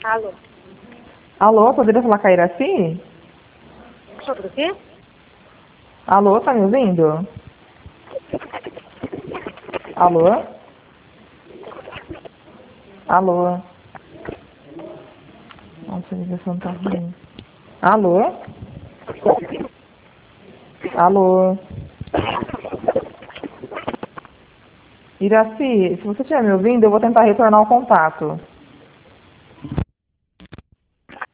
Alô? Alô, poderia falar com a Iraci? Sobre o quê? Alô, tá me ouvindo? Alô? Alô? Nossa, a ligação tá ruim. Alô? Alô? Iraci, se você estiver me ouvindo, eu vou tentar retornar o contato.